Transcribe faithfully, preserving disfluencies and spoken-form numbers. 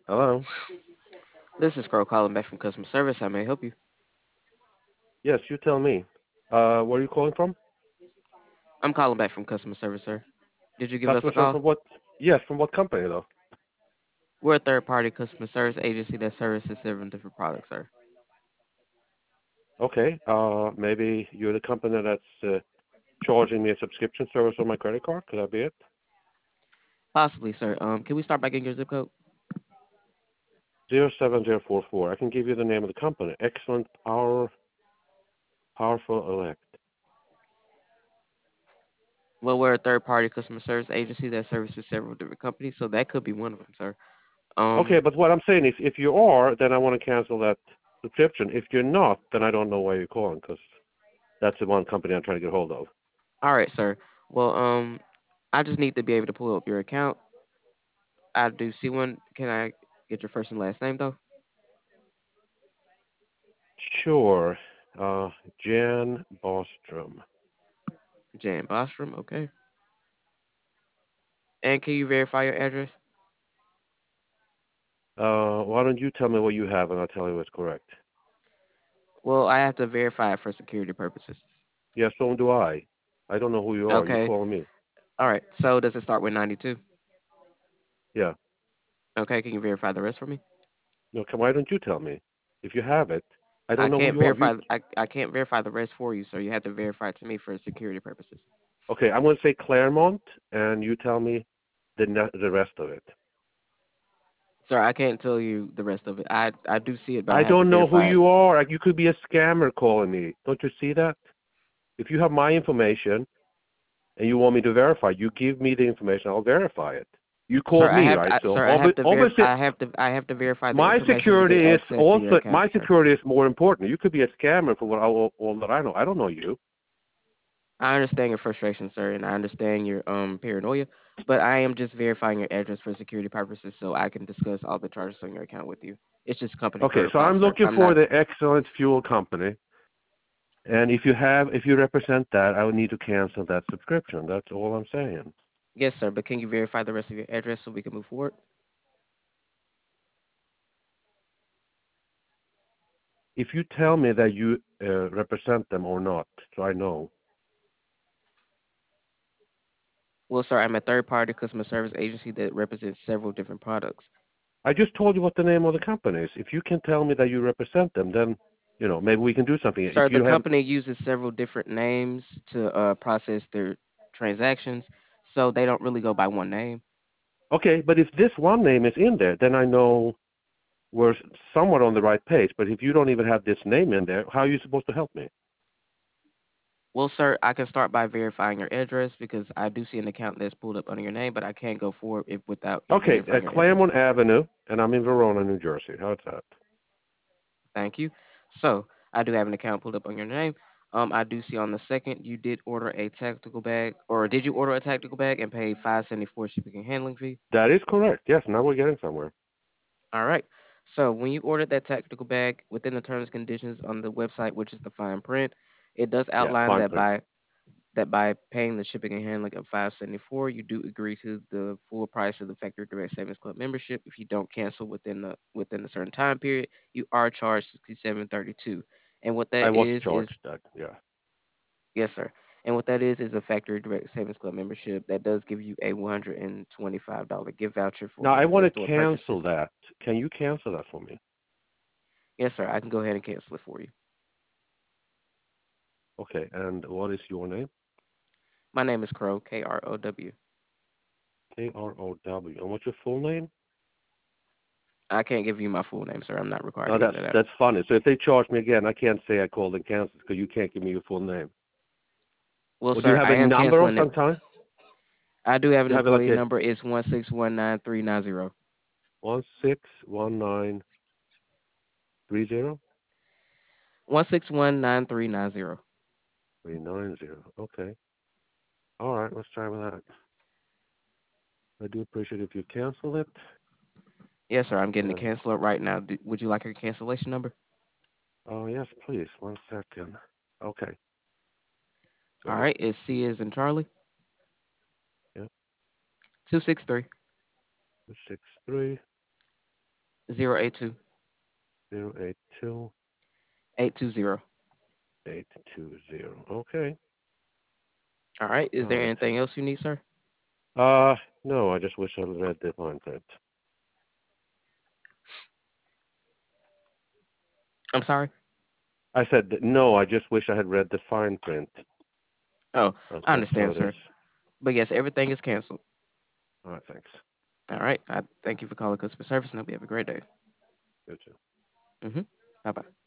Hello. This is Crow calling back from customer service. How may I help you? Yes, you tell me. Uh, where are you calling from? I'm calling back from customer service, sir. Did you give us Customer a service call? from what? Yes, from what company though? We're a third party customer service agency that services several different products, sir. Okay. Uh, maybe you're the company that's uh, charging me a subscription service on my credit card. Could that be it? Possibly, sir. Um, can we start by getting your zip code? Zero seven zero four four. I can give you the name of the company. Excellent Power, Powerful Elect. Well, we're a third party customer service agency that services several different companies, so that could be one of them, sir. Okay, Um, but what I'm saying is, if you are, then I want to cancel that subscription. If you're not, then I don't know why you're calling because that's the one company I'm trying to get hold of. all right, sir. Well, um, I just need to be able to pull up your account. I do see one. Can I get your first and last name though? Sure. Uh, Jan Bostrom. Jan Bostrom. Okay. And can you verify your address? Uh, why don't you tell me what you have and I'll tell you what's correct. Well, I have to verify it for security purposes. Yeah, so do I. I don't know who you are. You Okay. calling me. All right. So does it start with ninety-two? Yeah. Okay. Can you verify the rest for me? No, come, why don't you tell me? If you have it, I I don't know who can't you are. You verify. I, I can't verify the rest for you, so you have to verify it to me for security purposes. okay? I'm going to say Claremont, and you tell me the ne- the rest of it. Sir, I can't tell you the rest of it. I I do see it, but I I have to don't know who verify it. you are. Like, you could be a scammer calling me. Don't you see that? If you have my information and you want me to verify, you give me the information. I'll verify it. You Sir, called I me, have to. right? I, So sir, I have obvi- to verify. obviously, I have to. I have to verify the my information to get security is access to your also account, my sir. security is more important. You could be a scammer for what all, all that I know. I don't know you. I understand your frustration, sir, and I understand your um paranoia, but I am just verifying your address for security purposes, so I can discuss all the charges on your account with you. It's just company Okay, so protocol, I'm sir. looking I'm for not. the Excellent Fuel Company, and if you have, if you represent that, I would need to cancel that subscription. That's all I'm saying. Yes, sir, but can you verify the rest of your address so we can move forward? If you tell me that you uh, represent them or not, so I know. Well, sir, I'm a third-party customer service agency that represents several different products. I just told you what the name of the company is. If you can tell me that you represent them, then you know maybe we can do something. If Sir, the you have, company uses several different names to uh, process their transactions, so they don't really go by one name. okay, but if this one name is in there, then I know we're somewhat on the right page. But if you don't even have this name in there, how are you supposed to help me? Well, sir, I can start by verifying your address because I do see an account that's pulled up under your name, but I can't go forward if without Okay, uh, verifying your address. Claremont Avenue, and I'm in Verona, New Jersey. How's that? Thank you. So I do have an account pulled up on your name. Um, I do see on the second you did order a tactical bag, or did you order a tactical bag and pay five seventy four shipping and handling fee? That is correct. Yes, now we're getting somewhere. All right. So when you ordered that tactical bag within the terms and conditions on the website, which is the fine print, it does Yeah, outline fine that print. by that by paying the shipping and handling of five seventy four, you do agree to the full price of the Factory Direct Savings Club membership. If you don't cancel within the within a certain time period, you are charged sixty seven thirty two. And what I that was is is charged that. Yeah. yes, sir. And what that is is a Factory Direct Savings Club membership that does give you a one hundred and twenty five dollar gift voucher for Now I any want in to store cancel purchases. that. Can you cancel that for me? Yes, sir. I can go ahead and cancel it for you. Okay. And what is your name? My name is Crow, K R O W. K R O W. And what's your full name? I can't give you my full name, sir. I'm not required No, to give that's that out. that's funny. So if they charge me again, I can't say I called and canceled because you can't give me your full name. Well, Or do you sir, have I a am number of canceling it. some kind? I do have an You have like employee a number. It's one six one nine three nine zero. one six one nine three zero One six one nine three nine zero. three nine zero. Okay. All right. Let's try with that. I do appreciate if you cancel it. Yes, sir. I'm getting to And cancel it right now. Do, would you like your cancellation number? oh yes, please. One second. Okay. Go All ahead. right. It's C is in Charlie. Yeah. Two six three Six three zero eight two zero eight two eight two zero. eight two zero. Okay. All right. Is All there right. anything else you need, sir? Uh, no, I just wish I had read the fine print. I'm sorry. I said that, no, I just wish I had read the fine print. Oh, That's, I that's how understand, it is. sir. But yes, everything is canceled. All right, thanks. All right. I thank you for calling customer service, and hope you have a great day. You too. Mm-hmm. Bye bye.